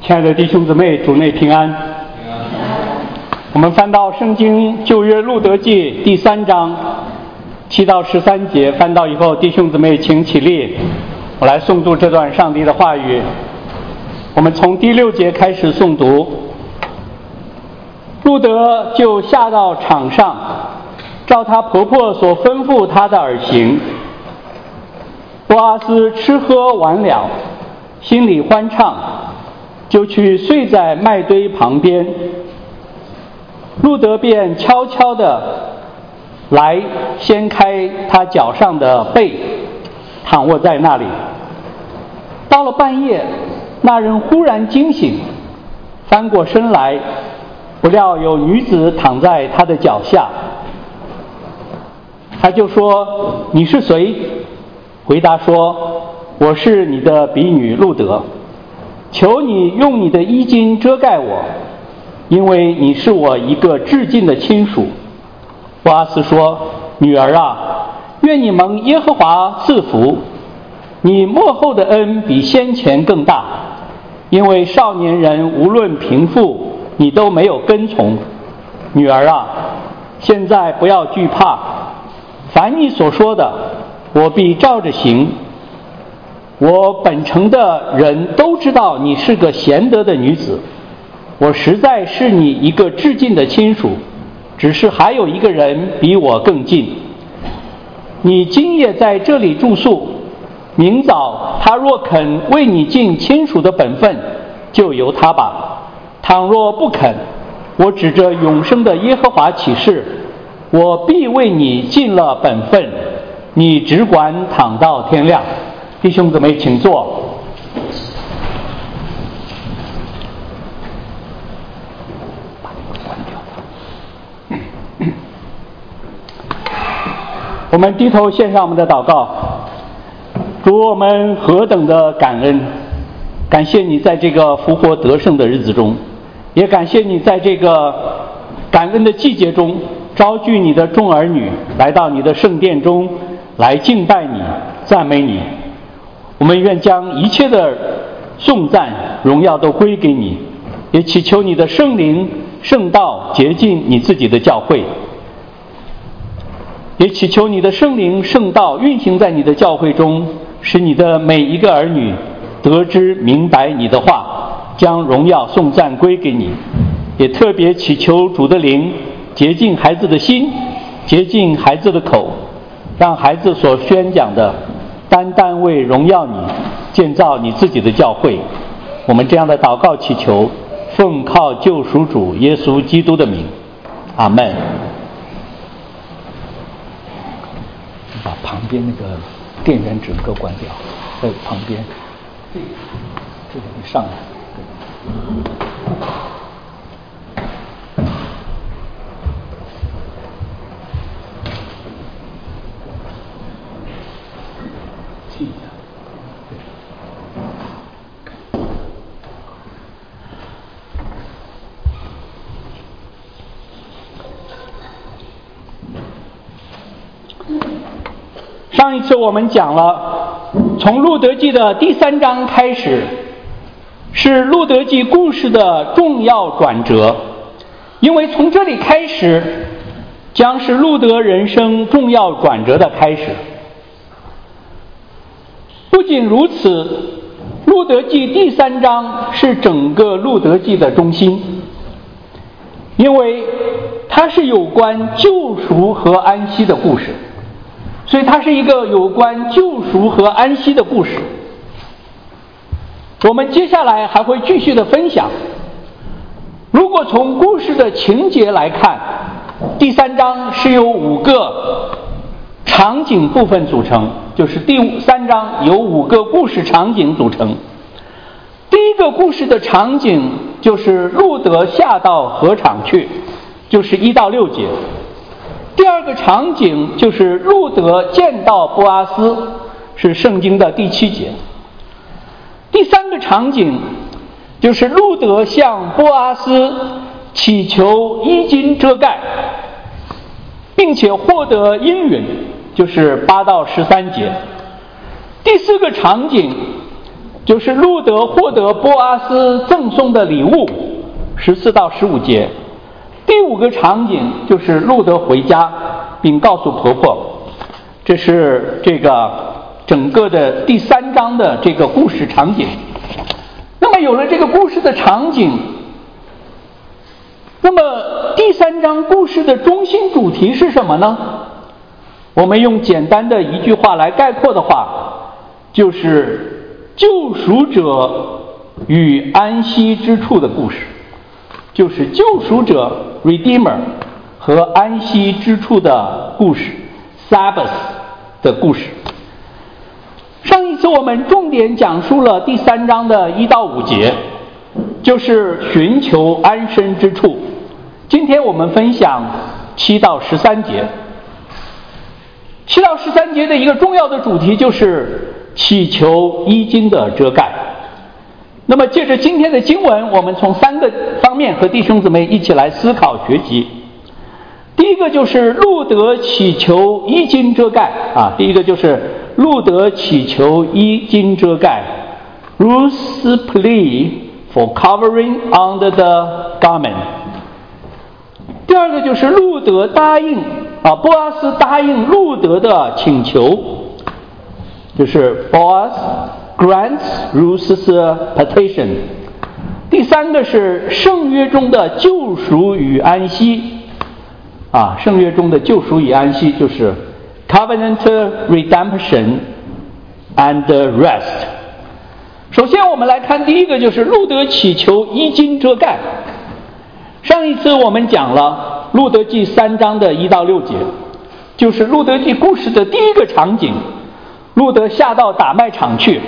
亲爱的弟兄姊妹，主内平安。我们翻到圣经旧约路得记第3章7到13节，翻到以后，弟兄姊妹请起立，我来诵读这段上帝的话语。我们从第6节开始诵读。路得就下到场上，照她婆婆所吩咐她的而行。波阿斯吃喝完了，心里欢畅，就去睡在麦堆旁边。路得便悄悄地来掀开他脚上的被，躺卧在那里。到了半夜，那人忽然惊醒，翻过身来，不料有女子躺在他的脚下。他就说：“你是谁？”回答说：“我是你的婢女路得，求你用你的衣襟遮盖我，因为你是我一个至近的亲属。”波阿斯说：“女儿啊，愿你蒙耶和华赐福，你末后的恩比先前更大，因为少年人无论贫富，你都没有跟从。女儿啊，现在不要惧怕，凡你所说的，我必照着行。我本城的人都知道你是个贤德的女子，我实在是你一个至近的亲属，只是还有一个人比我更近。你今夜在这里住宿，明早他若肯为你尽亲属的本分，就由他吧。倘若不肯，我指着永生的耶和华起誓，我必为你尽了本分，你只管躺到天亮。”弟兄姊妹请坐。我们低头献上我们的祷告。主，我们何等的感恩，感谢你在这个复活得胜的日子中，也感谢你在这个感恩的季节中召聚你的众儿女来到你的圣殿中来敬拜你，赞美你。我们愿将一切的颂赞荣耀都归给你，也祈求你的圣灵圣道洁净你自己的教会，也祈求你的圣灵圣道运行在你的教会中，使你的每一个儿女得知明白你的话，将荣耀颂赞归给你。也特别祈求主的灵洁净孩子的心，洁净孩子的口，让孩子所宣讲的单单为荣耀你，建造你自己的教会。我们这样的祷告祈求，奉靠救赎主耶稣基督的名，阿们。把旁边那个电源整个关掉，在旁边，这个你上来。上一次我们讲了，从路得记的第3章开始，是路得记故事的重要转折，因为从这里开始，将是路得人生重要转折的开始。不仅如此，路得记第3章是整个路得记的中心，因为它是有关救赎和安息的故事，所以它是一个有关救赎和安息的故事。我们接下来还会继续的分享。如果从故事的情节来看，第3章是由5个场景部分组成，就是第3章由5个故事场景组成。第一个故事的场景就是路得下到河场去，就是1到6节。第二个场景就是路得见到波阿斯，是圣经的第7节。第三个场景就是路得向波阿斯祈求衣襟遮盖，并且获得应允，就是8到13节。第四个场景就是路得获得波阿斯赠送的礼物，14到15节。第5个场景就是路得回家并告诉婆婆，这是这个整个的第3章的这个故事场景。那么有了这个故事的场景，那么第3章故事的中心主题是什么呢？我们用简单的一句话来概括的话，就是救赎者与安息之处的故事，就是救赎者 Redeemer 和安息之处的故事 Sabbath 的故事。上一次我们重点讲述了第3章的1到5节，就是寻求安身之处。今天我们分享7到13节。7到13节的一个重要的主题就是祈求衣襟的遮盖。那么借着今天的经文，我们从3个方面和弟兄姊妹一起来思考学习。第一个就是路得祈求衣襟遮盖第一个就是路得祈求衣襟遮盖 Ruth's plea for covering under the garment。 第二个就是路得答应波阿斯答应路得的请求，就是 Boaz grants Ruth's petition。 第3个是圣约中的救赎与安息圣约中的救赎与安息，就是 covenant redemption and rest。 首先我们来看第一个，就是路得祈求衣襟遮盖。上一次我们讲了路得记3章的1到6节，就是路得记故事的第一个场景，路得下到打麦场去。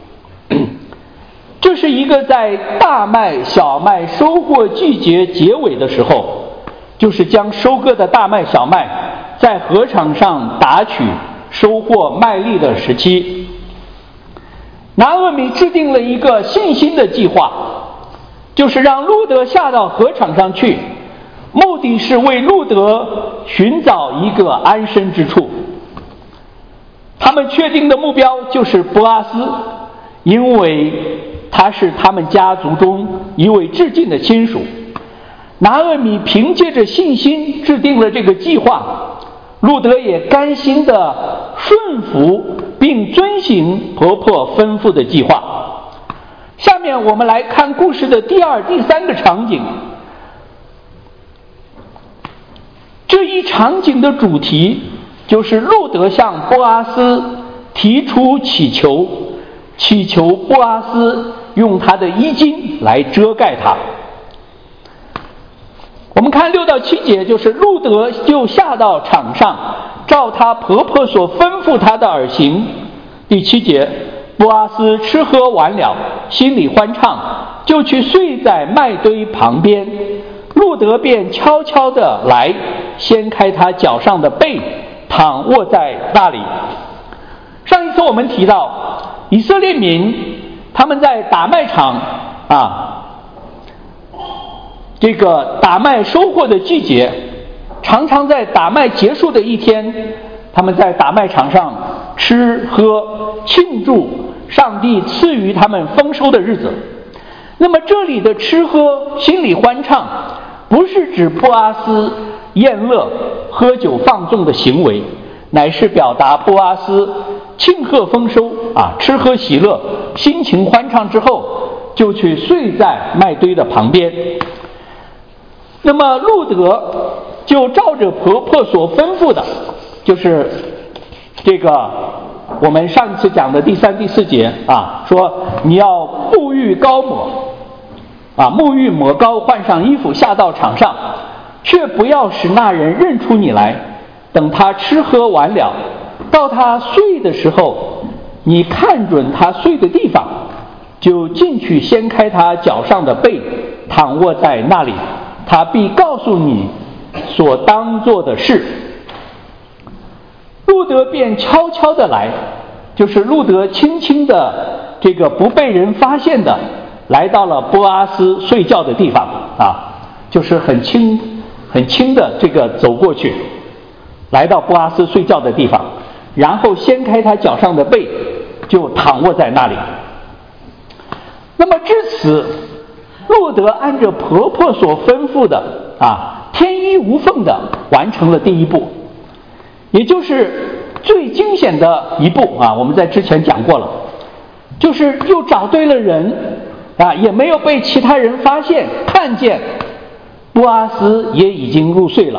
这是一个在大麦小麦收获季节结尾的时候，就是将收割的大麦小麦在禾场上打取收获麦粒的时期。拿俄米制定了一个信心的计划，就是让路得下到禾场上去，目的是为路得寻找一个安身之处。他们确定的目标就是波阿斯，因为他是他们家族中一位至近的亲属。拿俄米凭借着信心制定了这个计划，路得也甘心地顺服并遵行婆婆吩咐的计划。下面我们来看故事的第2、第3个场景。这一场景的主题就是路得向波阿斯提出祈求，祈求波阿斯用他的衣襟来遮盖他。我们看6到7节，就是路得就下到场上，照他婆婆所吩咐他的而行。第7节，波阿斯吃喝完了，心里欢畅，就去睡在麦堆旁边。路得便悄悄地来，掀开他脚上的被，躺卧在那里。上一次我们提到，以色列民他们在打麦场这个打麦收获的季节，常常在打麦结束的一天，他们在打麦场上吃喝庆祝上帝赐予他们丰收的日子。那么这里的吃喝心里欢畅，不是指波阿斯宴乐喝酒放纵的行为，乃是表达波阿斯庆贺丰收吃喝喜乐，心情欢畅之后，就去睡在麦堆的旁边。那么路得就照着婆婆所吩咐的，就是这个我们上次讲的第3、第4节说你要沐浴膏抹沐浴抹膏，换上衣服下到场上，却不要使那人认出你来。等他吃喝完了，到他睡的时候，你看准他睡的地方，就进去掀开他脚上的被，躺卧在那里，他必告诉你所当做的事。路得便悄悄地来，就是路得轻轻的这个不被人发现的来到了波阿斯睡觉的地方就是很轻的这个走过去，来到波阿斯睡觉的地方，然后掀开他脚上的被，就躺卧在那里。 那么至此，路德按着婆婆所吩咐的天衣无缝的完成了第一步，也就是最惊险的一步我们在之前讲过了，就是又找对了人也没有被其他人发现看见，波阿斯也已经入睡了。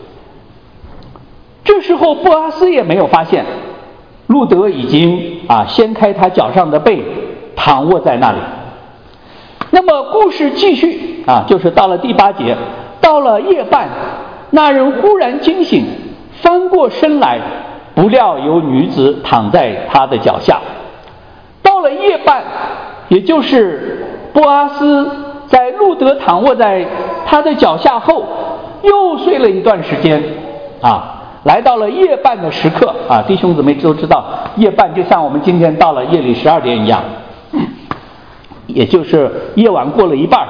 这时候波阿斯也没有发现路德已经掀开他脚上的被，躺卧在那里。那么故事继续就是到了第8节，到了夜半，那人忽然惊醒，翻过身来，不料有女子躺在他的脚下。到了夜半，也就是波阿斯在路德躺卧在他的脚下后，又睡了一段时间来到了夜半的时刻弟兄姊妹都知道，夜半就像我们今天到了夜里12点一样，也就是夜晚过了一半。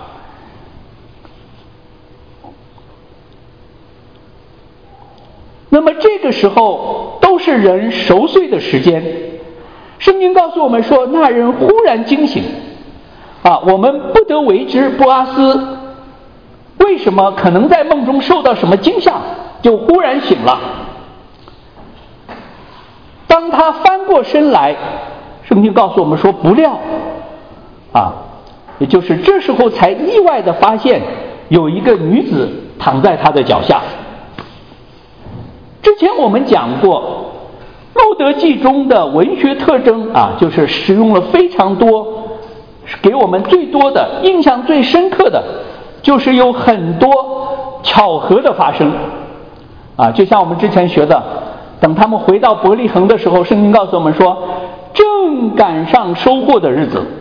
那么这个时候都是人熟睡的时间。圣经告诉我们说，那人忽然惊醒我们不得为之波阿斯为什么可能在梦中受到什么惊吓，就忽然醒了。当他翻过身来，圣经告诉我们说，不料也就是这时候才意外的发现有一个女子躺在他的脚下。之前我们讲过，路德记中的文学特征就是使用了非常多，给我们最多的印象最深刻的就是有很多巧合的发生就像我们之前学的，等他们回到伯利恒的时候，圣经告诉我们说，正赶上收获的日子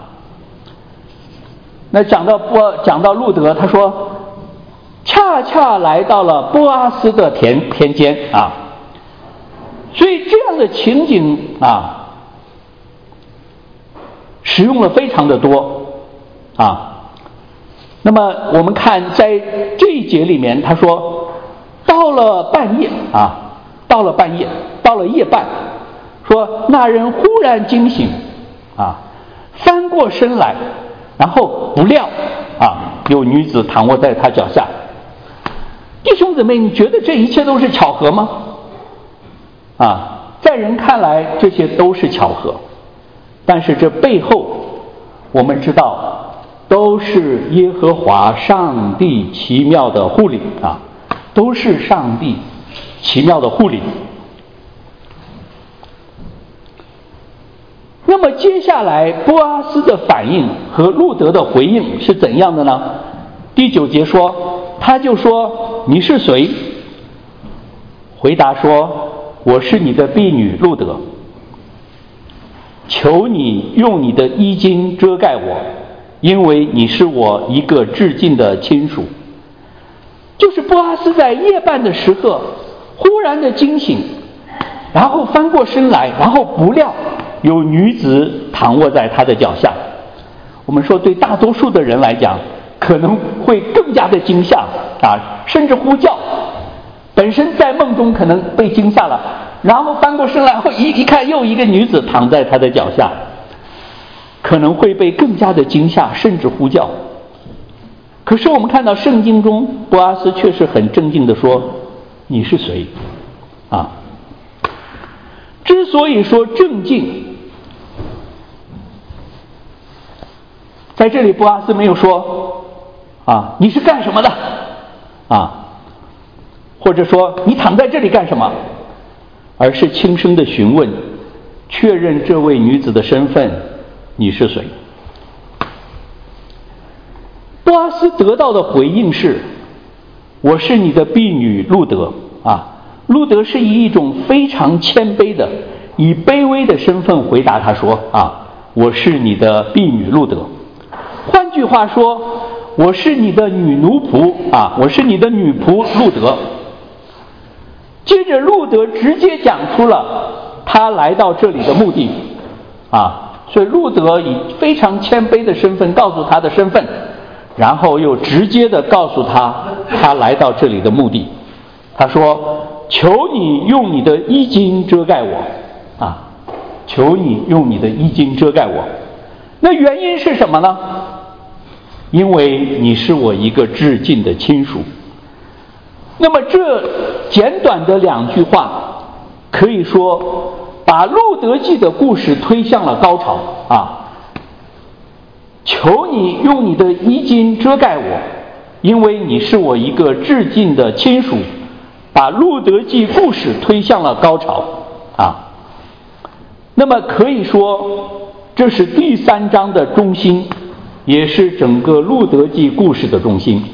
那讲到路德，他说恰恰来到了波阿斯的田间所以这样的情景使用了非常的多那么我们看在这一节里面，他说到了半夜到了夜半，说那人忽然惊醒翻过身来，然后不料有女子躺卧在他脚下。弟兄姊妹，你觉得这一切都是巧合吗？在人看来这些都是巧合，但是这背后我们知道都是耶和华上帝奇妙的护理都是上帝奇妙的护理。那么接下来波阿斯的反应和路德的回应是怎样的呢？第9节说，他就说，你是谁？回答说，我是你的婢女路德，求你用你的衣襟遮盖我，因为你是我一个至近的亲属。就是波阿斯在夜半的时刻忽然的惊醒，然后翻过身来，然后不料有女子躺卧在他的脚下。我们说对大多数的人来讲，可能会更加的惊吓甚至呼叫。本身在梦中可能被惊吓了，然后翻过身来后一看又一个女子躺在他的脚下，可能会被更加的惊吓，甚至呼叫。可是我们看到圣经中波阿斯却是很正经的说，你是谁之所以说正经，在这里波阿斯没有说你是干什么的或者说你躺在这里干什么，而是轻声的询问，确认这位女子的身份，你是谁？波阿斯得到的回应是，我是你的婢女路德路德是以一种非常谦卑的，以卑微的身份回答他说我是你的婢女路德。换句话说，我是你的女奴仆我是你的女仆路德。接着路德直接讲出了他来到这里的目的所以路德以非常谦卑的身份告诉他的身份，然后又直接的告诉他来到这里的目的。他说，求你用你的衣襟遮盖我求你用你的衣襟遮盖我。 那原因是什么呢？因为你是我一个至近的亲属。那么这简短的2句话，可以说把路德记的故事推向了高潮啊！求你用你的衣襟遮盖我，因为你是我一个至近的亲属，把路德记故事推向了高潮啊！那么可以说，这是第3章的中心，也是整个路德记故事的中心。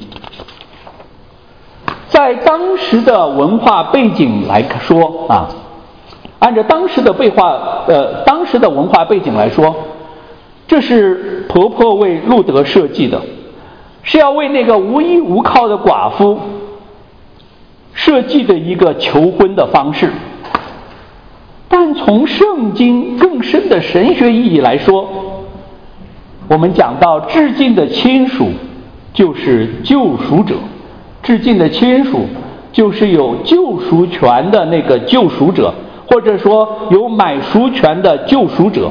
在当时的文化背景来说啊，按照当时的文化背景来说，这是婆婆为路德设计的，是要为那个无依无靠的寡妇设计的一个求婚的方式。但从圣经更深的神学意义来说，我们讲到至近的亲属就是救赎者，至近的亲属就是有救赎权的那个救赎者，或者说有买赎权的救赎者。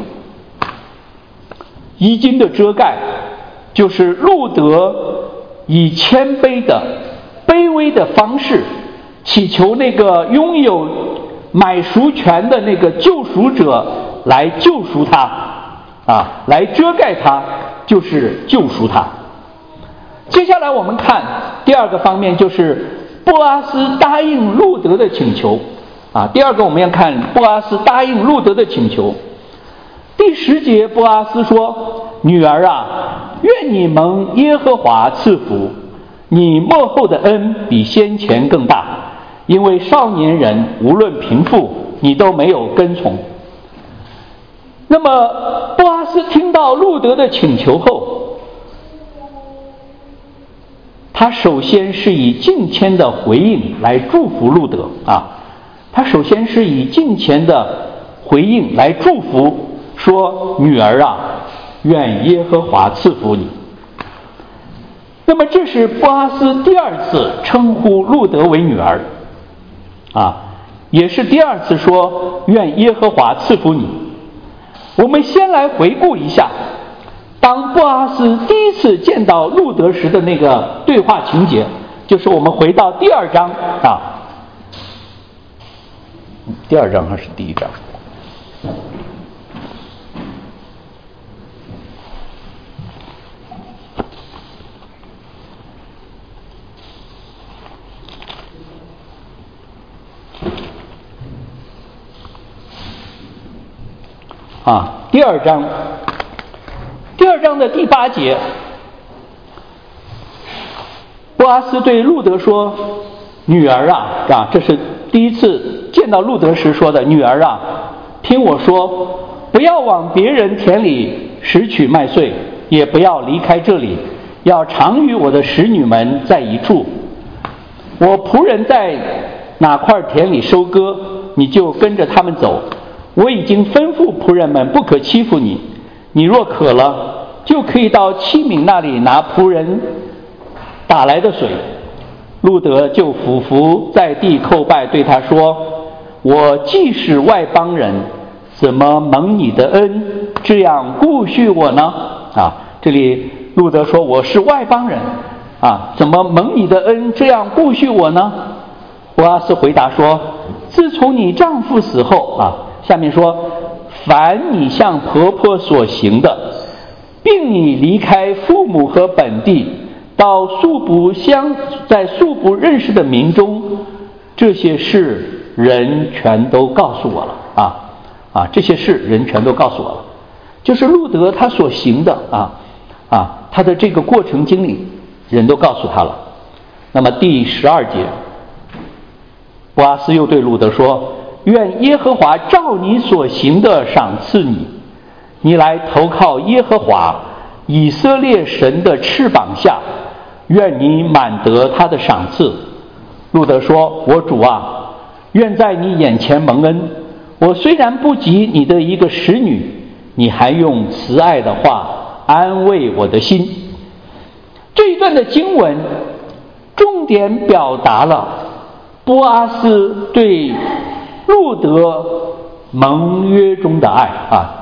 衣襟的遮盖就是路德以谦卑的卑微的方式祈求那个拥有买赎权的那个救赎者来救赎他啊，来遮盖他，就是救赎他。接下来我们看第2个方面，就是波阿斯答应路德的请求啊。第2个我们要看波阿斯答应路德的请求。第10节，波阿斯说：“女儿啊，愿你蒙耶和华赐福，你末后的恩比先前更大，因为少年人无论贫富，你都没有跟从。”那么波阿斯听到路德的请求后，他首先是以敬虔的回应来祝福路德啊，他首先是以敬虔的回应来祝福，说：“女儿啊，愿耶和华赐福你。”那么这是波阿斯第2次称呼路德为女儿啊，也是第2次说愿耶和华赐福你。我们先来回顾一下当波阿斯第1次见到路德时的那个对话情节，就是我们回到第2章啊，第2章还是第1章？第2章，第2章的第8节，波阿斯对路德说：“女儿啊，这是第1次见到路德时说的，女儿啊，听我说，不要往别人田里拾取麦穗，也不要离开这里，要常与我的使女们在一处。我仆人在哪块田里收割，你就跟着他们走。我已经吩咐仆人们不可欺负你，你若渴了，就可以到器皿那里拿仆人打来的水。”路德就俯伏在地叩拜，对他说：“我既是外邦人，怎么蒙你的恩这样顾恤我呢？”这里路德说：“我是外邦人怎么蒙你的恩这样顾恤我呢？”波阿斯回答说：“自从你丈夫死后下面说，凡你向婆婆所行的，并你离开父母和本地，到在素不认识的民中，这些事人全都告诉我了这些事人全都告诉我了。”就是路德他所行的他的这个过程经历，人都告诉他了。那么第12节，波阿斯又对路德说：“愿耶和华照你所行的赏赐你，你来投靠耶和华以色列神的翅膀下，愿你满得他的赏赐。”路德说：“我主啊，愿在你眼前蒙恩。我虽然不及你的一个使女，你还用慈爱的话安慰我的心。”这一段的经文重点表达了波阿斯对路德盟约中的爱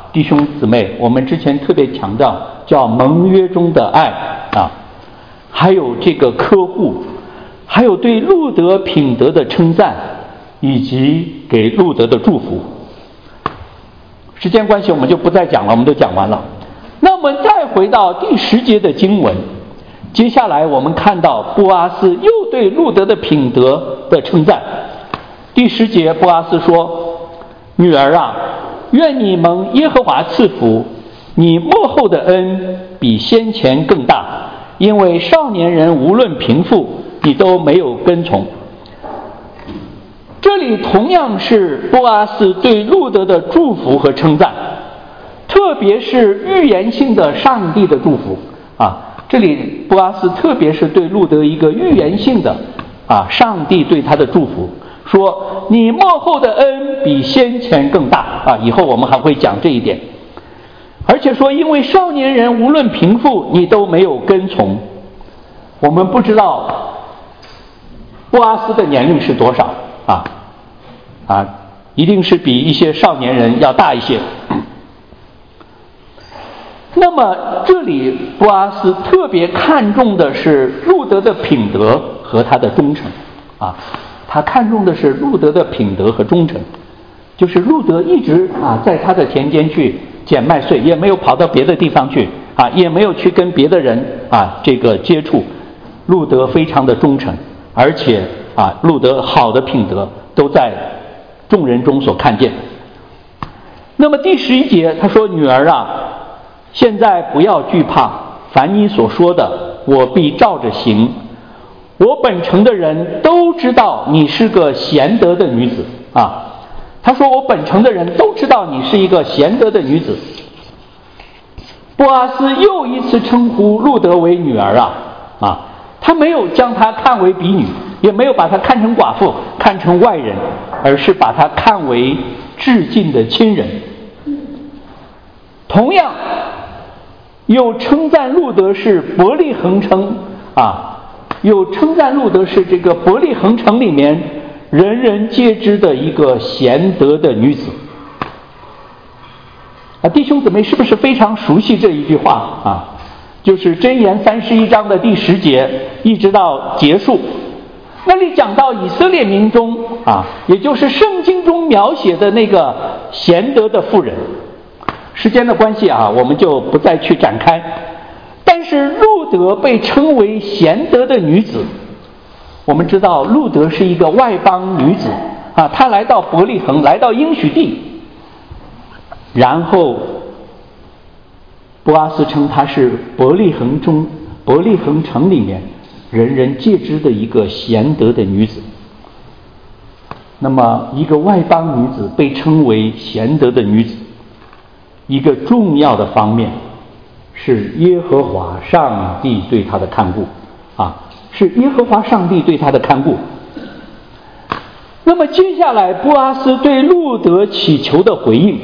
弟兄姊妹，我们之前特别强调叫盟约中的爱还有这个呵护，还有对路德品德的称赞，以及给路德的祝福。时间关系我们就不再讲了，我们都讲完了。那我们再回到第10节的经文，接下来我们看到波阿斯又对路德的品德的称赞。第10节波阿斯说：女儿啊，愿你蒙耶和华赐福，你末后的恩比先前更大，因为少年人无论贫富，你都没有跟从。这里同样是波阿斯对路德的祝福和称赞，特别是预言性的上帝的祝福这里波阿斯特别是对路德一个预言性的上帝对他的祝福，说你末后的恩比先前更大以后我们还会讲这一点。而且说因为少年人无论贫富，你都没有跟从。我们不知道波阿斯的年龄是多少一定是比一些少年人要大一些。那么这里波阿斯特别看重的是路德的品德和他的忠诚他看重的是路德的品德和忠诚，就是路德一直在他的田间去捡麦穗，也没有跑到别的地方去也没有去跟别的人这个接触。路德非常的忠诚，而且路德好的品德都在众人中所看见。那么第11节他说：女儿啊，现在不要惧怕，凡你所说的我必照着行。我本城的人都知道你是个贤德的女子他说我本城的人都知道你是一个贤德的女子。波阿斯又一次称呼路德为女儿他没有将她看为婢女，也没有把她看成寡妇，看成外人，而是把她看为至近的亲人。同样又称赞路德是伯利恒城又称赞路德是这个伯利恒城里面人人皆知的一个贤德的女子弟兄姊妹是不是非常熟悉这一句话就是箴言31章的第10节一直到结束，那里讲到以色列民中也就是圣经中描写的那个贤德的妇人。时间的关系我们就不再去展开。但是路德被称为贤德的女子，我们知道路德是一个外邦女子她来到伯利恒，来到应许地，然后波阿斯称她是伯利恒城里面人人皆知的一个贤德的女子。那么一个外邦女子被称为贤德的女子，一个重要的方面是耶和华上帝对她的看顾是耶和华上帝对她的看顾。那么接下来波阿斯对路德祈求的回应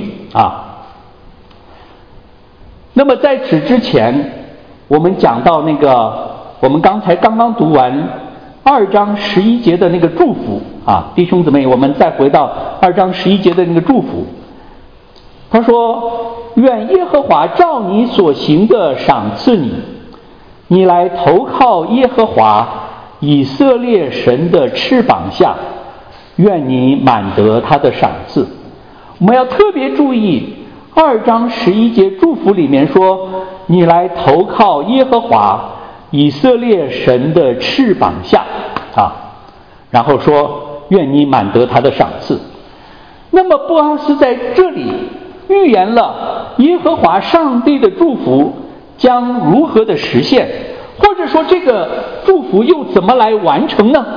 那么在此之前我们讲到那个我们刚刚读完2章11节的那个祝福弟兄姊妹，我们再回到2章11节的那个祝福。他说：愿耶和华照你所行的赏赐你，你来投靠耶和华以色列神的翅膀下，愿你满得他的赏赐。我们要特别注意2章11节祝福里面说，你来投靠耶和华以色列神的翅膀下然后说愿你满得他的赏赐。那么波阿斯在这里预言了耶和华上帝的祝福将如何的实现，或者说这个祝福又怎么来完成呢？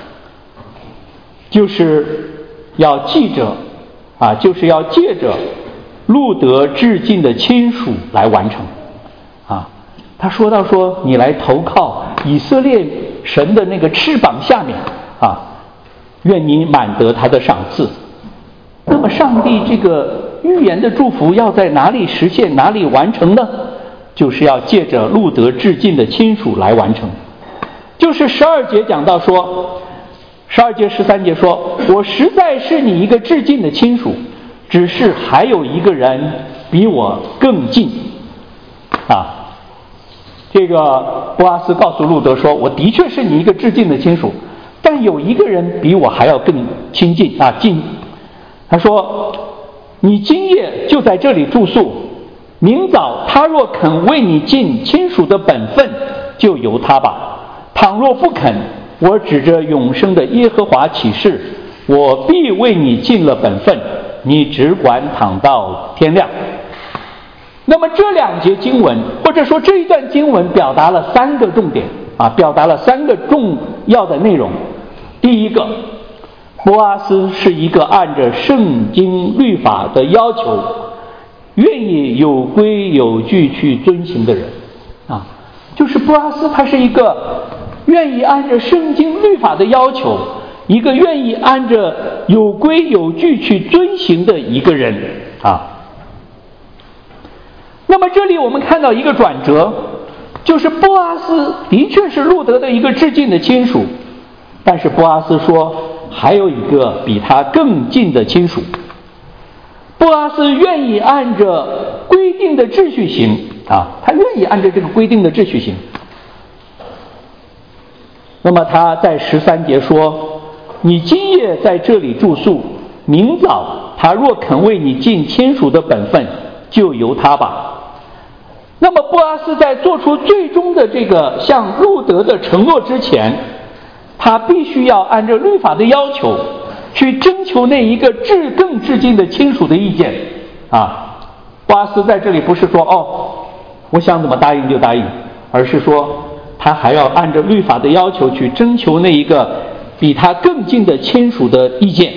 就是要借着路德至近的亲属来完成他说到说你来投靠以色列神的那个翅膀下面愿你满得他的赏赐。那么上帝这个预言的祝福要在哪里实现，哪里完成呢？就是要借着路德至近的亲属来完成。就是12节讲到说，12节13节说，我实在是你一个至近的亲属，只是还有一个人比我更近啊。这个波阿斯告诉路德说，我的确是你一个至近的亲属，但有一个人比我还要更亲近啊近。他说，你今夜就在这里住宿，明早他若肯为你尽亲属的本分，就由他吧，倘若不肯，我指着永生的耶和华起誓，我必为你尽了本分，你只管躺到天亮。那么这两节经文，或者说这一段经文，表达了3个重点啊，表达了3个重要的内容。第一个，波阿斯是一个按着圣经律法的要求，愿意有规有矩去遵行的人啊，就是波阿斯他是一个愿意按着圣经律法的要求，一个愿意按着有规有矩去遵行的一个人啊。那么这里我们看到一个转折，就是波阿斯的确是路德的一个至近的亲属，但是波阿斯说还有一个比他更近的亲属。波阿斯愿意按着规定的秩序行啊，他愿意按照这个规定的秩序行。那么他在13节说，你今夜在这里住宿，明早他若肯为你尽亲属的本分，就由他吧。那么波阿斯在做出最终的这个向路德的承诺之前，他必须要按照律法的要求去征求那一个更至近的亲属的意见啊。波阿斯在这里不是说我想怎么答应就答应，而是说他还要按照律法的要求去征求那一个比他更近的亲属的意见。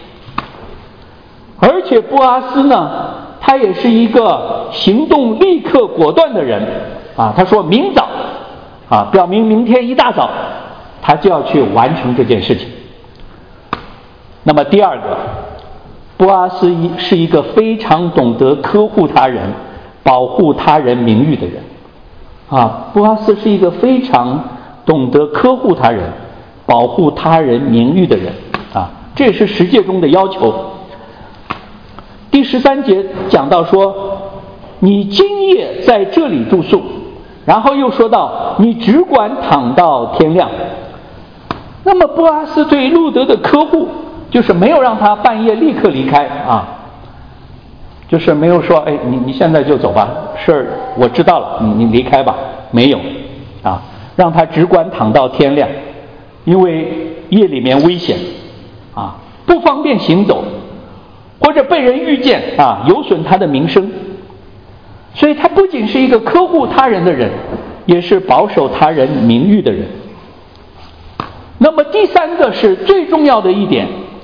而且波阿斯呢，他也是一个行动立刻果断的人啊。他说明早啊，表明明天一大早他就要去完成这件事情。那么第二个，波阿斯是一个非常懂得呵护他人、保护他人名誉的人啊。波阿斯是一个非常懂得呵护他人、保护他人名誉的人啊，这也是十诫中的要求。第13节讲到说，你今夜在这里住宿，然后又说到你只管躺到天亮。那么波阿斯对路德的呵护，就是没有让他半夜立刻离开啊，就是没有说你现在就走吧，事儿我知道了，你离开吧，没有啊，让他只管躺到天亮，因为夜里面危险啊，不方便行走，或者被人遇见啊，有损他的名声。所以他不仅是一个呵护他人的人，也是保守他人名誉的人。那么第3个是最重要的一点，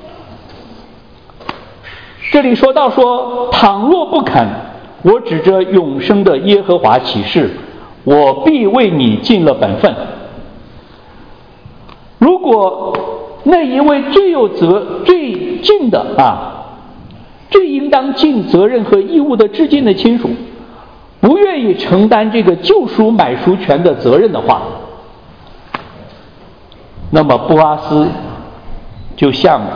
这里说到说，倘若不肯，我指着永生的耶和华起誓，我必为你尽了本分。如果那一位最近的最应当尽责任和义务的至近的亲属，不愿意承担这个救赎买赎权的责任的话，那么波阿斯就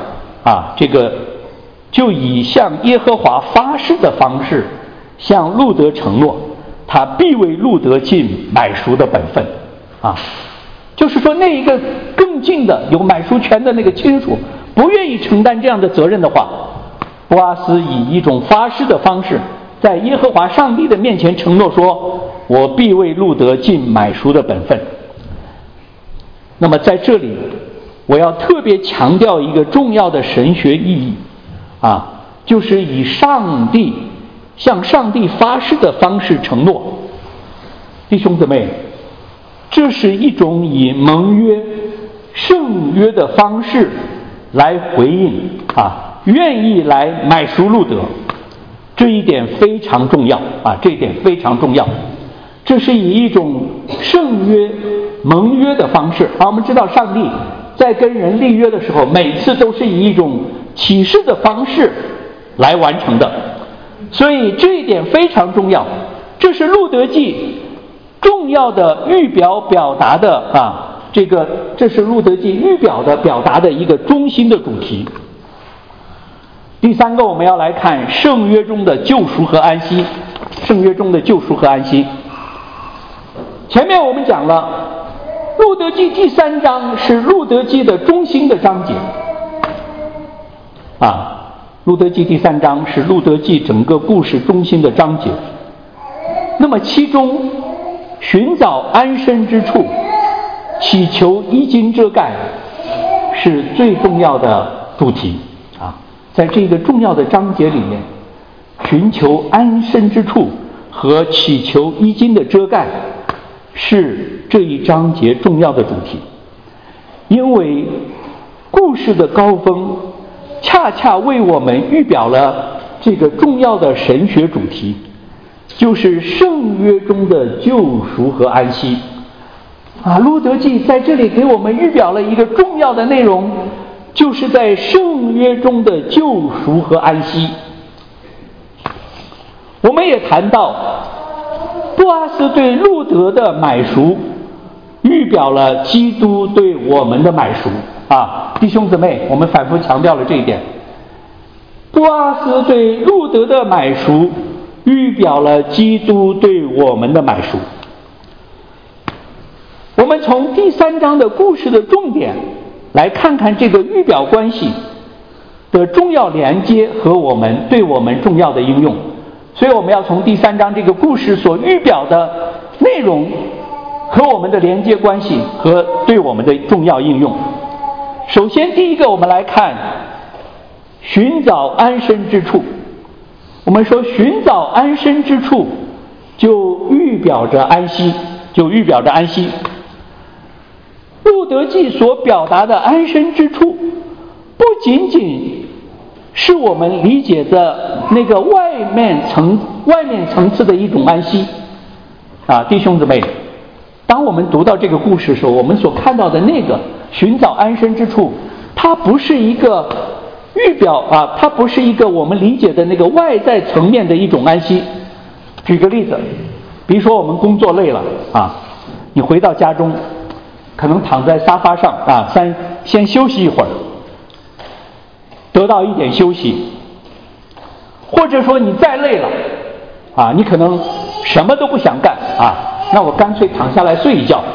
以向耶和华发誓的方式向路德承诺，他必为路德尽买赎的本分啊。就是说那一个更近的有买赎权的那个亲属不愿意承担这样的责任的话，波阿斯以一种发誓的方式在耶和华上帝的面前承诺说，我必为路德尽买赎的本分。那么在这里我要特别强调一个重要的神学意义啊，就是以向上帝发誓的方式承诺。弟兄姊妹，这是一种以盟约、圣约的方式来回应愿意来买赎路德，这一点非常重要啊！这一点非常重要。这是以一种圣约、盟约的方式我们知道上帝在跟人立约的时候，每次都是以一种启示的方式来完成的，所以这一点非常重要。这是路德记重要的表达的这是路德记预表的表达的一个中心的主题。 第三个，我们要来看圣约中的救赎和安息。圣约中的救赎和安息。前面我们讲了，路德记第3章是路德记的中心的章节。路德记第3章是路德记整个故事中心的章节。那么其中寻找安身之处，祈求衣襟遮盖是最重要的主题在这个重要的章节里面，寻求安身之处和祈求衣襟的遮盖是这一章节重要的主题。因为故事的高峰恰恰为我们预表了这个重要的神学主题，就是圣约中的救赎和安息。路德记在这里给我们预表了一个重要的内容，就是在圣约中的救赎和安息。我们也谈到波阿斯对路德的买赎预表了基督对我们的买赎弟兄姊妹，我们反复强调了这一点。波阿斯对路德的买赎预表了基督对我们的买赎。我们从第3章的故事的重点来看看这个预表关系的重要连接和对我们重要的应用。所以我们要从第3章这个故事所预表的内容和我们的连接关系和对我们的重要应用。首先第一个，我们来看寻找安身之处。我们说寻找安身之处就预表着安息，路德记所表达的安身之处不仅仅是我们理解的那个外面层次的一种安息弟兄姊妹，当我们读到这个故事的时候，我们所看到的那个寻找安身之处，它不是一个预表它不是一个我们理解的那个外在层面的一种安息。举个例子，比如说我们工作累了你回到家中，可能躺在沙发上先休息一会儿，得到一点休息。或者说你再累了你可能什么都不想干那我干脆躺下来睡一觉。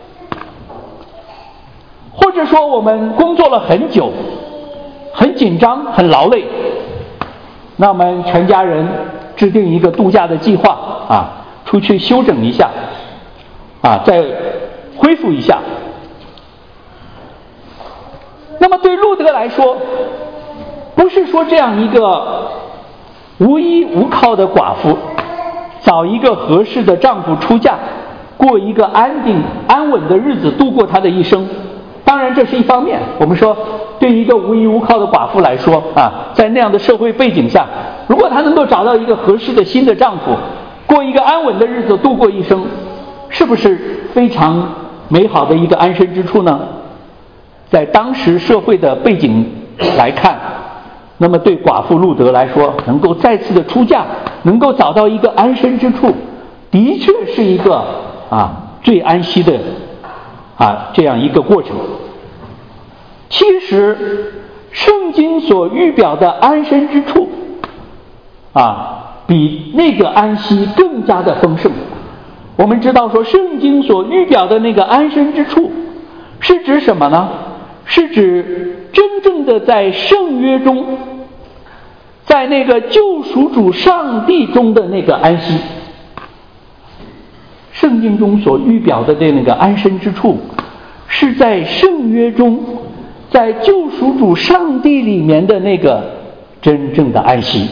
或者说我们工作了很久，很紧张，很劳累，那我们全家人制定一个度假的计划出去休整一下再恢复一下。那么对路德来说，不是说这样一个无依无靠的寡妇找一个合适的丈夫出嫁，过一个安稳的日子，度过她的一生。当然这是一方面，我们说对一个无依无靠的寡妇来说在那样的社会背景下，如果她能够找到一个合适的新的丈夫，过一个安稳的日子，度过一生，是不是非常美好的一个安身之处呢？在当时社会的背景来看，那么对寡妇路德来说，能够再次的出嫁，能够找到一个安身之处，的确是一个最安息的这样一个过程。其实圣经所预表的安身之处比那个安息更加的丰盛。我们知道说圣经所预表的那个安身之处是指什么呢？是指真正的在圣约中，在那个救赎主上帝中的那个安息。圣经中所预表的那个安身之处是在圣约中，在救赎主上帝里面的那个真正的安息。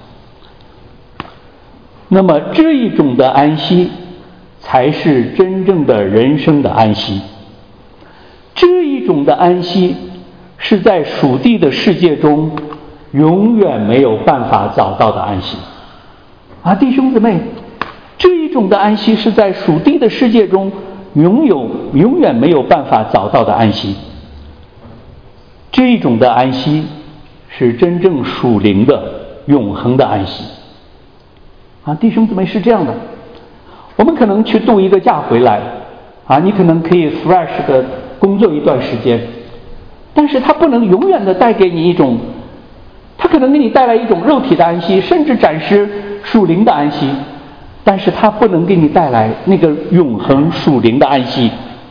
那么这一种的安息才是真正的人生的安息。这一种的安息是在属地的世界中永远没有办法找到的安息弟兄姊妹，这一种的安息是在属地的世界中永远没有办法找到的安息。这一种的安息是真正属灵的永恒的安息弟兄姊妹，是这样的。我们可能去度一个假回来你可能可以 fresh 的工作一段时间，但是它不能永远的带给你一种它可能给你带来一种肉体的安息，甚至暂时属灵的安息，但是它不能给你带来那个永恒属灵的安息。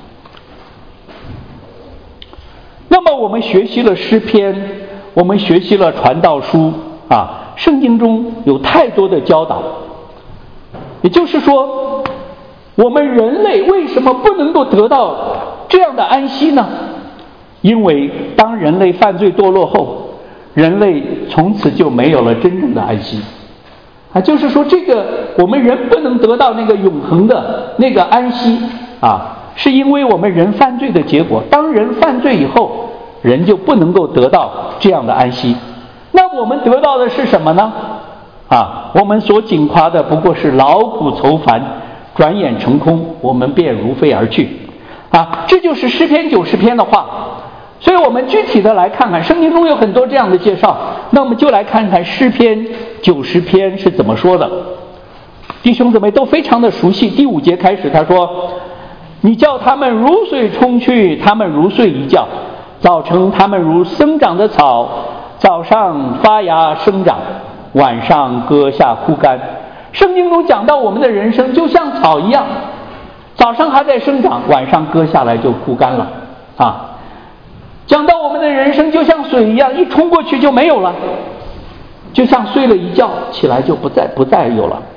那么我们学习了诗篇，我们学习了传道书啊，圣经中有太多的教导。也就是说，我们人类为什么不能够得到这样的安息呢？因为当人类犯罪堕落后，人类从此就没有了真正的安息啊，就是说这个我们人不能得到那个永恒的那个安息啊，是因为我们人犯罪的结果。当人犯罪以后，人就不能够得到这样的安息。那我们得到的是什么呢？啊，我们所仅夸的不过是劳苦愁烦，转眼成空，我们便如飞而去啊，这就是诗篇90篇的话。所以我们具体的来看看，圣经中有很多这样的介绍，那我们就来看看诗篇90篇是怎么说的。弟兄姊妹都非常的熟悉。第5节开始他说，你叫他们如水冲去，他们如睡一觉，早晨他们如生长的草，早上发芽生长，晚上割下枯干。圣经中讲到我们的人生就像草一样，早上还在生长，晚上割下来就枯干了啊。讲到我们的人生就像水一样，一冲过去就没有了，就像睡了一觉起来就不再有了。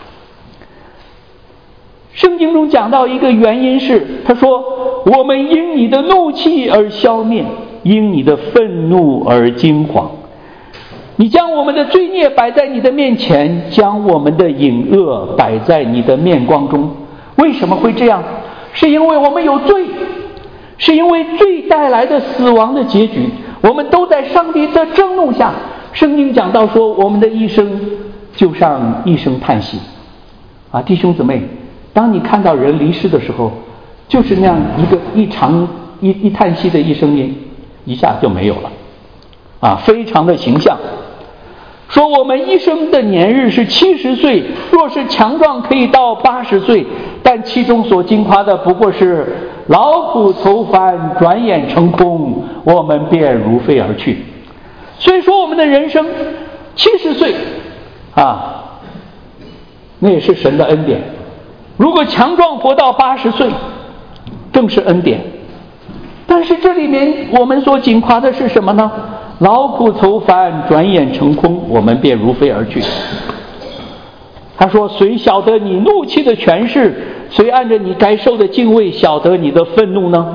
圣经中讲到一个原因是，他说我们因你的怒气而消灭，因你的愤怒而惊慌。你将我们的罪孽摆在你的面前，将我们的隐恶摆在你的面光中。为什么会这样？是因为我们有罪，是因为罪带来的死亡的结局，我们都在上帝的震怒下。圣经讲到说，我们的一生就像一声叹息啊，弟兄姊妹，当你看到人离世的时候，就是那样一叹息的一声音，一下就没有了啊，非常的形象。说我们一生的年日是70岁，若是强壮可以到80岁，但其中所经夸的不过是劳苦愁烦，转眼成空，我们便如飞而去。所以说我们的人生70岁啊，那也是神的恩典。如果强壮活到80岁，更是恩典。但是这里面我们所仅夸的是什么呢？劳苦愁烦，转眼成空，我们便如飞而去。他说，谁晓得你怒气的权势？谁按着你该受的敬畏晓得你的愤怒呢？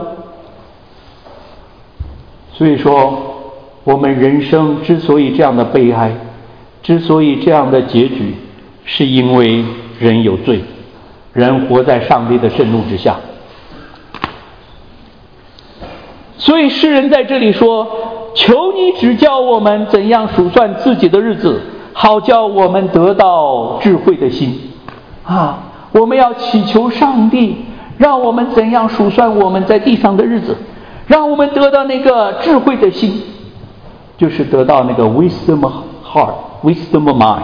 所以说我们人生之所以这样的悲哀，之所以这样的结局，是因为人有罪，人活在上帝的震怒之下。所以诗人在这里说，求你指教我们怎样数算自己的日子，好叫我们得到智慧的心啊！我们要祈求上帝让我们怎样数算我们在地上的日子，让我们得到那个智慧的心，就是得到那个 wisdom heart, wisdom mind。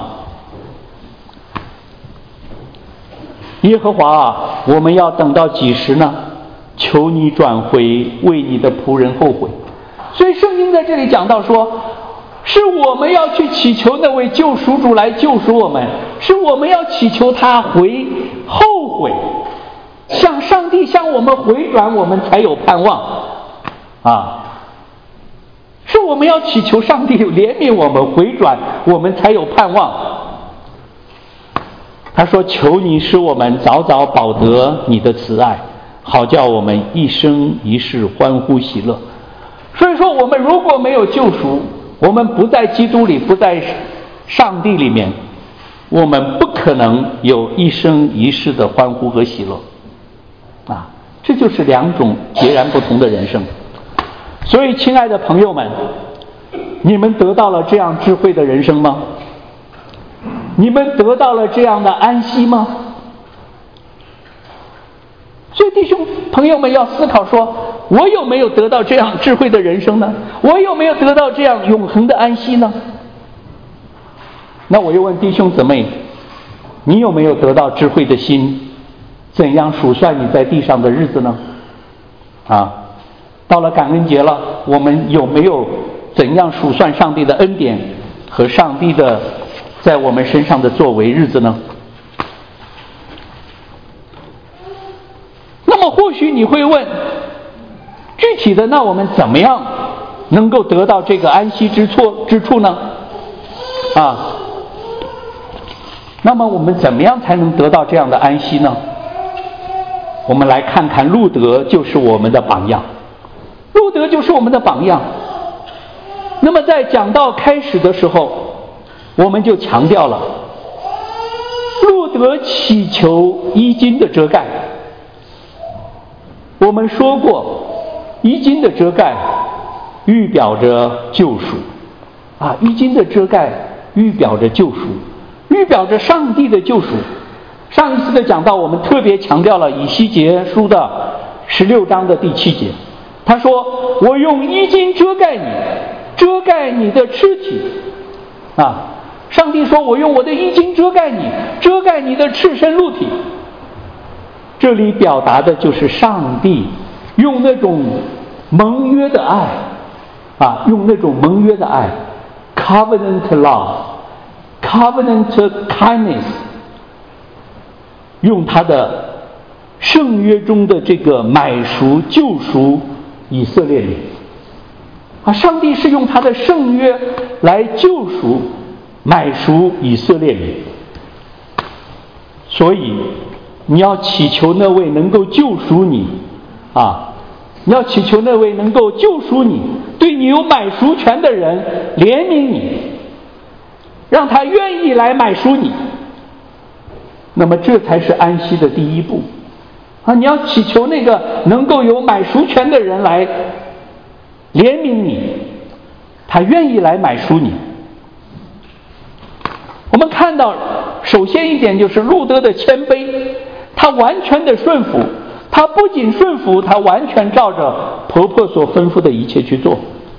耶和华啊，我们要等到几时呢？求你转回，为你的仆人后悔。所以圣经在这里讲到说，是我们要去祈求那位救赎主来救赎我们，是我们要祈求他后悔，向上帝向我们回转，我们才有盼望啊！是我们要祈求上帝怜悯我们，回转我们才有盼望。他说，求你使我们早早保得你的慈爱，好叫我们一生一世欢呼喜乐。所以说我们如果没有救赎，我们不在基督里，不在上帝里面，我们不可能有一生一世的欢呼和喜乐啊！这就是两种截然不同的人生。所以亲爱的朋友们，你们得到了这样智慧的人生吗？你们得到了这样的安息吗？所以弟兄朋友们要思考说，我有没有得到这样智慧的人生呢？我有没有得到这样永恒的安息呢？那我又问弟兄姊妹，你有没有得到智慧的心，怎样数算你在地上的日子呢？啊，到了感恩节了，我们有没有怎样数算上帝的恩典， 和上帝的在我们身上的作为日子呢？那么或许你会问，具体的那我们怎么样能够得到这个安息之处呢？那么我们怎么样才能得到这样的安息呢？我们来看看路德就是我们的榜样。路德就是我们的榜样。那么在讲道开始的时候，我们就强调了路德祈求衣襟的遮盖。我们说过，衣襟的遮盖预表着救赎衣襟的遮盖预表着救赎，预表着上帝的救赎。上一次的讲道我们特别强调了以西结书的16章的第7节，他说我用衣襟遮盖你，遮盖你的肢体上帝说我用我的衣襟遮盖你，遮盖你的赤身露体。这里表达的就是上帝用那种盟约的爱用那种盟约的爱 covenant love covenant kindness， 用他的圣约中的这个买赎救赎以色列民上帝是用他的圣约来救赎买赎以色列民。所以你要祈求那位能够救赎你你要祈求那位能够救赎你，对你有买赎权的人怜悯你，让他愿意来买赎你。那么这才是安息的第一步你要祈求那个能够有买赎权的人来怜悯你，他愿意来买赎你。我们看到首先一点就是路德的谦卑，他完全的顺服，他不仅顺服，他完全照着婆婆所吩咐的一切去做。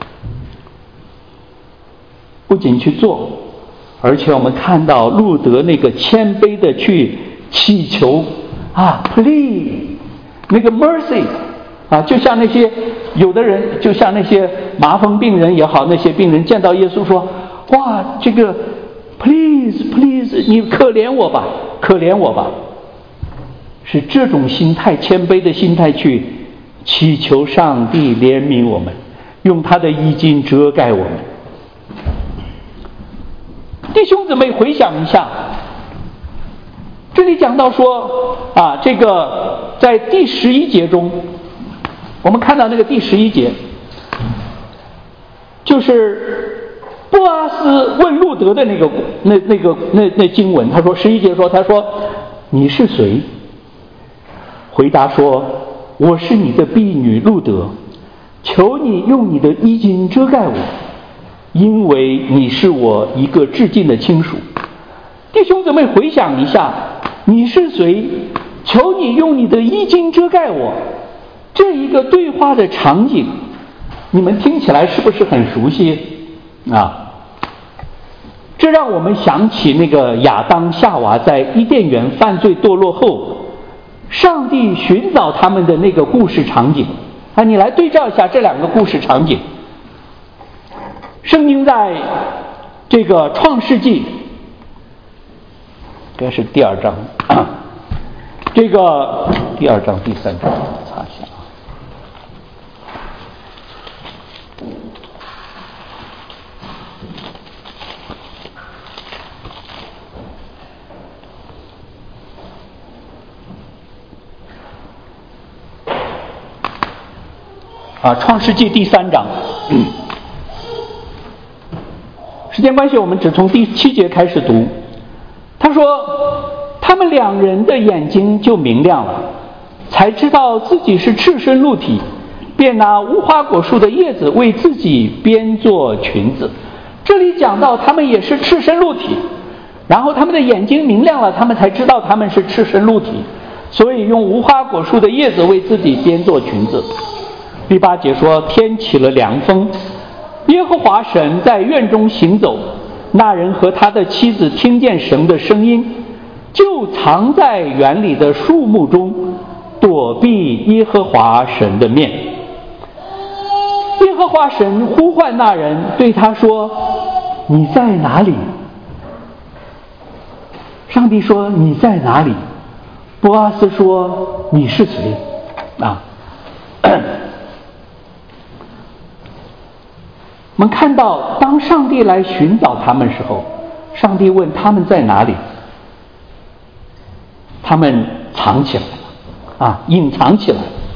不仅去做，而且我们看到路德那个谦卑的去祈求please 那个 mercy就像那些有的人，就像那些麻风病人也好，那些病人见到耶稣说哇这个 please 你可怜我吧，可怜我吧，是这种心态，谦卑的心态去祈求上帝怜悯我们，用他的衣襟遮盖我们。弟兄姊妹回想一下，这里讲到说这个在第11节中，我们看到那个第11节就是波阿斯问路德的那经文，他说11节说，他说你是谁？回答说我是你的婢女路德，求你用你的衣襟遮盖我，因为你是我一个至近的亲属。弟兄姊妹回想一下，你是谁？求你用你的衣襟遮盖我，这一个对话的场景，你们听起来是不是很熟悉这让我们想起那个亚当夏娃在伊甸园犯罪堕落后，上帝寻找他们的那个故事场景你来对照一下这两个故事场景。圣经在这个创世纪应该是第2章这个第2章第3章擦一下创世纪第3章时间关系我们只从第7节开始读。他说他们2人的眼睛就明亮了，才知道自己是赤身露体，便拿无花果树的叶子为自己编做裙子。这里讲到他们也是赤身露体，然后他们的眼睛明亮了，他们才知道他们是赤身露体，所以用无花果树的叶子为自己编做裙子。第8节说天起了凉风，耶和华神在院中行走，那人和他的妻子听见神的声音，就藏在园里的树木中，躲避耶和华神的面。耶和华神呼唤那人，对他说你在哪里？上帝说你在哪里？波阿斯说你是谁？我们看到当上帝来寻找他们时候，上帝问他们在哪里，他们藏起来了，隐藏起来。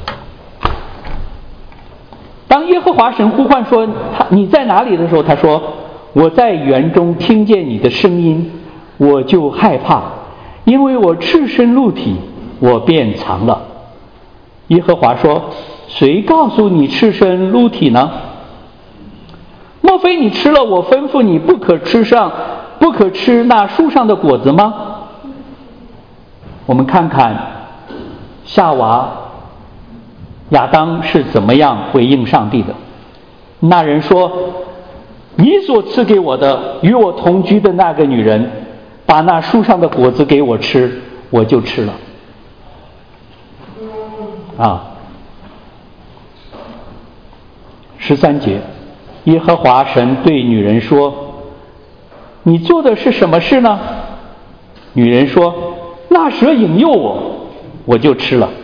当耶和华神呼唤说你在哪里的时候，他说我在园中听见你的声音，我就害怕，因为我赤身露体，我便藏了。耶和华说谁告诉你赤身露体呢？莫非你吃了我吩咐你不可吃那树上的果子吗？我们看看夏娃亚当是怎么样回应上帝的。那人说你所赐给我的与我同居的那个女人把那树上的果子给我吃，我就吃了。13节，耶和华神对女人说你做的是什么事呢？女人说那蛇引诱我，我就吃了。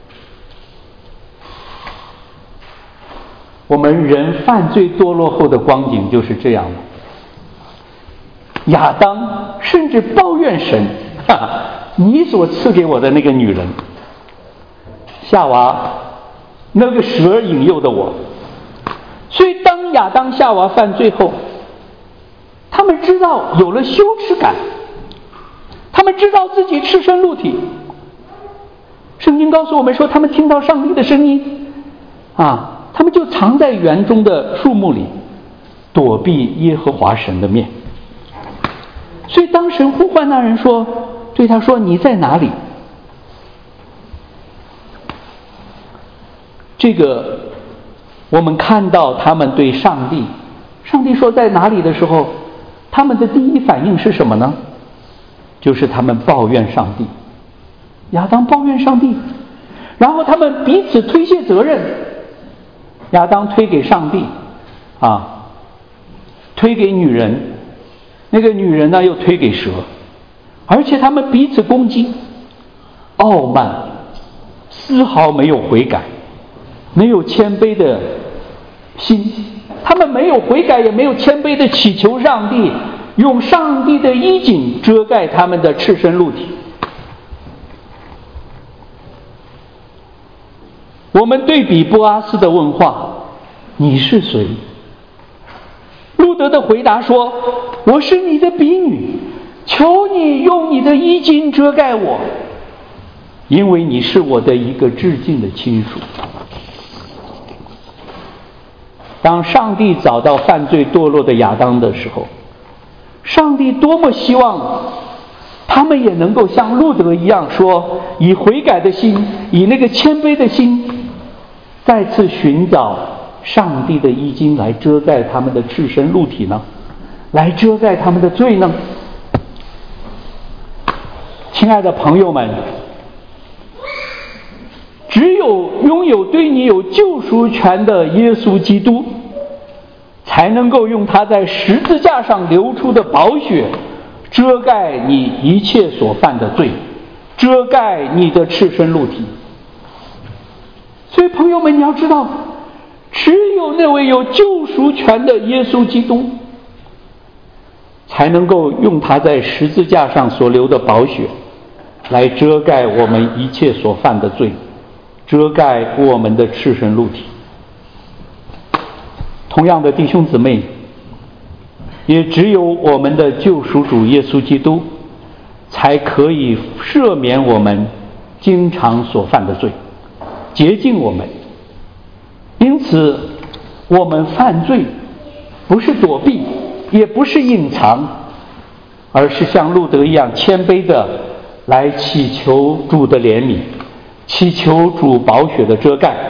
我们人犯罪堕落后的光景就是这样的。亚当甚至抱怨神，你所赐给我的那个女人，夏娃那个蛇引诱的我。所以当亚当夏娃犯罪后，他们知道有了羞耻感，他们知道自己赤身露体。圣经告诉我们说他们听到上帝的声音他们就藏在园中的树木里，躲避耶和华神的面。所以当神呼唤那人说，对他说你在哪里？这个我们看到他们对上帝说在哪里的时候，他们的第一反应是什么呢？就是他们抱怨上帝。亚当抱怨上帝，然后他们彼此推卸责任。亚当推给上帝推给女人，那个女人呢又推给蛇，而且他们彼此攻击，傲慢，丝毫没有悔改，没有谦卑的心。他们没有悔改，也没有谦卑的祈求上帝用上帝的衣襟遮盖他们的赤身露体。我们对比波阿斯的问话，你是谁？路德的回答说，我是你的婢女，求你用你的衣襟遮盖我，因为你是我的一个至近的亲属。当上帝找到犯罪堕落的亚当的时候，上帝多么希望他们也能够像路德一样说，以悔改的心，以那个谦卑的心，再次寻找上帝的衣襟来遮盖他们的赤身露体呢，来遮盖他们的罪呢。亲爱的朋友们，只有拥有对你有救赎权的耶稣基督，才能够用他在十字架上流出的宝血遮盖你一切所犯的罪，遮盖你的赤身露体。所以朋友们，你要知道，只有那位有救赎权的耶稣基督，才能够用他在十字架上所流的宝血来遮盖我们一切所犯的罪，遮盖我们的赤身露体。同样的弟兄姊妹，也只有我们的救赎主耶稣基督才可以赦免我们经常所犯的罪，洁净我们。因此我们犯罪不是躲避，也不是隐藏，而是像路德一样谦卑的来祈求主的怜悯，祈求主宝血的遮盖。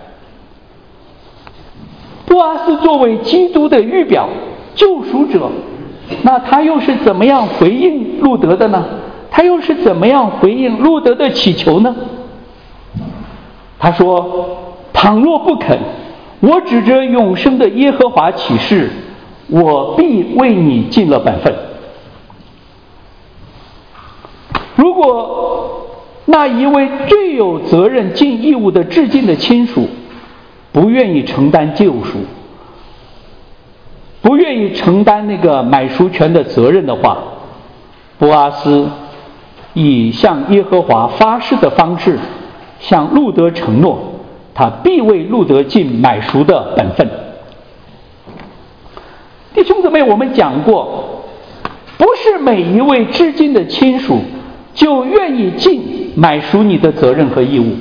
波阿斯作为基督的预表，救赎者，那他又是怎么样回应路德的呢？他又是怎么样回应路德的祈求呢？他说，倘若不肯，我指着永生的耶和华起誓， 我必为你尽了本分。如果那一位最有责任尽义务的至亲的亲属不愿意承担救赎，不愿意承担那个买赎权的责任的话，波阿斯以向耶和华发誓的方式向路德承诺，他必为路德尽买赎的本分。弟兄姊妹，我们讲过，不是每一位至亲的亲属就愿意尽买赎你的责任和义务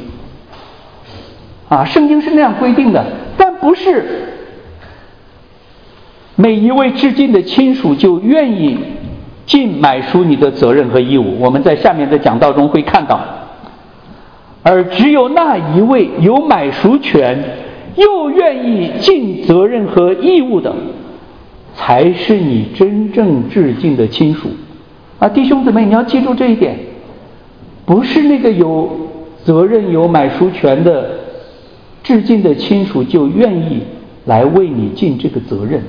圣经是那样规定的，但不是每一位至亲的亲属就愿意尽买赎你的责任和义务。我们在下面的讲道中会看到，而只有那一位有买赎权又愿意尽责任和义务的，才是你真正至亲的亲属弟兄姊妹，你要记住这一点，不是那个有责任有买赎权的至亲的亲属就愿意来为你尽这个责任。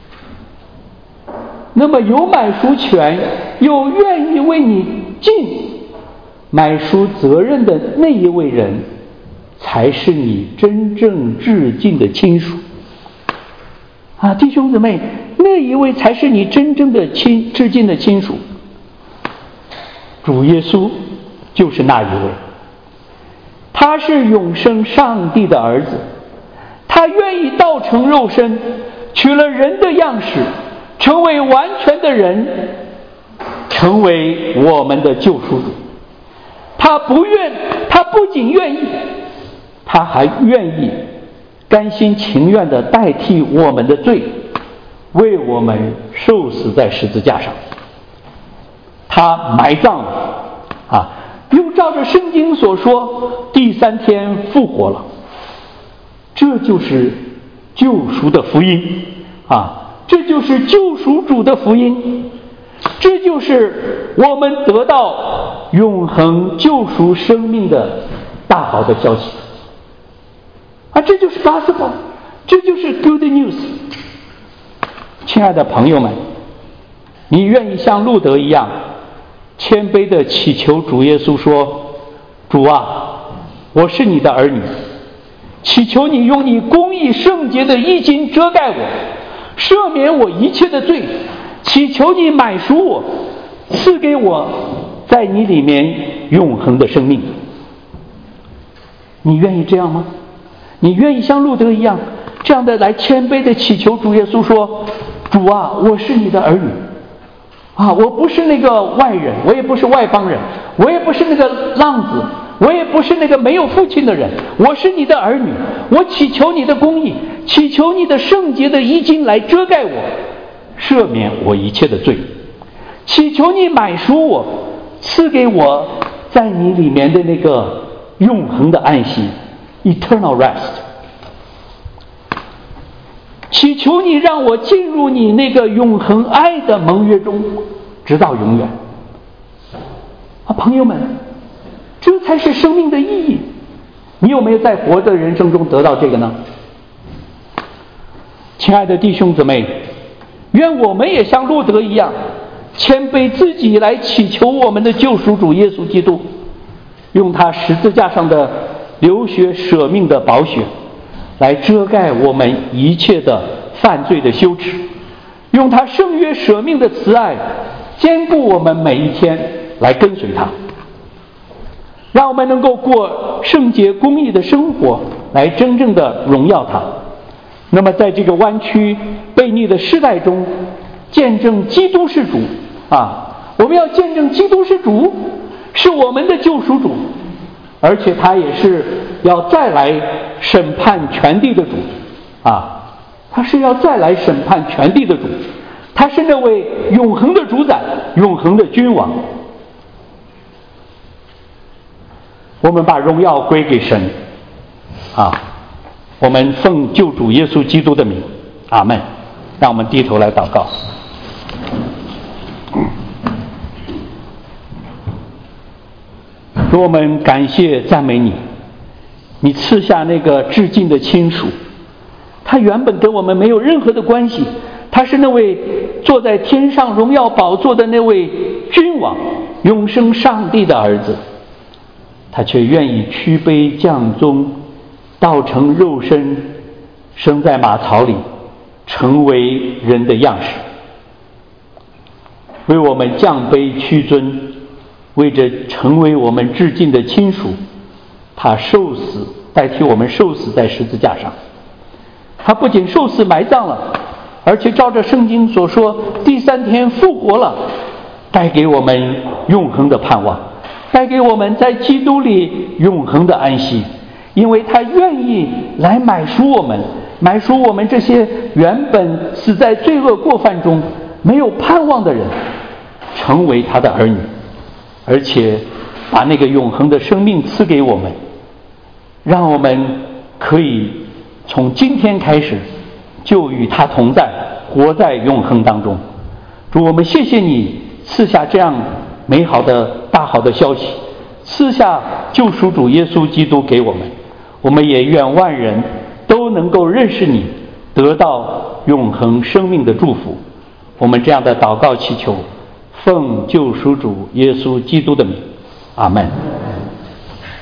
那么有买赎权又愿意为你尽买赎责任的那一位人，才是你真正至亲的亲属弟兄姊妹，那一位才是你真正的至亲的亲属。主耶稣就是那一位，他是永生上帝的儿子，他愿意道成肉身，取了人的样式，成为完全的人，成为我们的救赎主。他不仅愿意，他还愿意甘心情愿地代替我们的罪，为我们受死在十字架上。他埋葬了又照着圣经所说第3天复活了。这就是救赎的福音这就是救赎主的福音，这就是我们得到永恒救赎生命的大好的消息这就是 gospel， 这就是 good news。 亲爱的朋友们，你愿意像路德一样谦卑地祈求主耶稣说，主我是你的儿女，祈求你用你公义圣洁的衣襟遮盖我，赦免我一切的罪，祈求你买赎我，赐给我在你里面永恒的生命。你愿意这样吗？你愿意像路德一样这样的来谦卑的祈求主耶稣说，主我是你的儿女我不是那个外人，我也不是外邦人，我也不是那个浪子，我也不是那个没有父亲的人，我是你的儿女，我祈求你的公义，祈求你的圣洁的衣襟来遮盖我，赦免我一切的罪，祈求你买赎我，赐给我在你里面的那个永恒的安息 eternal rest， 祈求你让我进入你那个永恒爱的盟约中，直到永远朋友们，这才是生命的意义。你有没有在活的人生中得到这个呢？亲爱的弟兄姊妹，愿我们也像路德一样谦卑自己来祈求我们的救赎主耶稣基督，用他十字架上的流血舍命的宝血来遮盖我们一切的犯罪的羞耻，用他圣约舍命的慈爱坚固我们每一天来跟随他，让我们能够过圣洁公义的生活，来真正的荣耀他。那么在这个弯曲悖逆的时代中，见证基督是主我们要见证基督是主，是我们的救赎主，而且他也是要再来审判全地的主他是要再来审判全地的主，他是那位永恒的主宰，永恒的君王。我们把荣耀归给神我们奉救主耶稣基督的名，阿们。让我们低头来祷告。主，我们感谢赞美你，你赐下那个至近的亲属，他原本跟我们没有任何的关系， 他是那位坐在天上荣耀宝座的那位君王，永生上帝的儿子。他却愿意屈卑降宗，道成肉身，生在马槽里，成为人的样式，为我们降卑屈尊，为着成为我们至近的亲属，他受死，代替我们受死在十字架上。他不仅受死埋葬了，而且照着圣经所说，第3天复活了，带给我们永恒的盼望，带给我们在基督里永恒的安息。因为他愿意来买赎我们这些原本死在罪恶过犯中没有盼望的人，成为他的儿女，而且把那个永恒的生命赐给我们，让我们可以从今天开始就与他同在，活在永恒当中。主，我们谢谢你赐下这样美好的大好的消息，赐下救赎主耶稣基督给我们。我们也愿万人都能够认识你，得到永恒生命的祝福。我们这样的祷告祈求，奉救赎主耶稣基督的名，阿们。